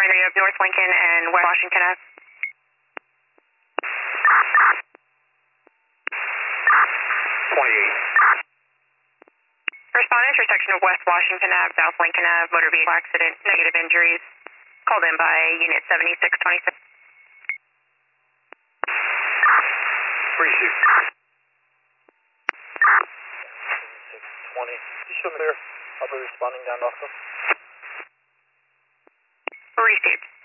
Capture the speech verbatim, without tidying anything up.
area of North Lincoln and West Washington Ave. twenty-eight. Respond intersection of West Washington Ave, South Lincoln Ave, motor vehicle accident, negative injuries. Called in by Unit seventy-six twenty-six. Appreciate it. six twenty. You show me there. I'll be responding down also. Received.